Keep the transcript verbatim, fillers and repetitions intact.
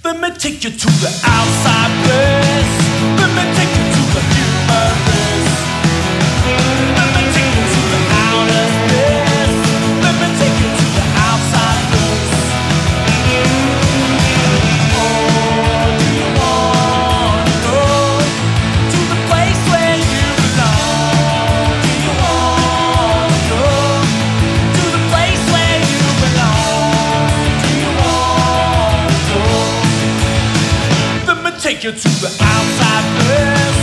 Let me take you to the outside place. Let me take you to the humorous. Let me take you to the outer space. Let me take you to the outside place. Oh, do you wanna go to the place where you belong? Do you wanna go to the place where you belong? Do you wanna go? Take you to the outside place.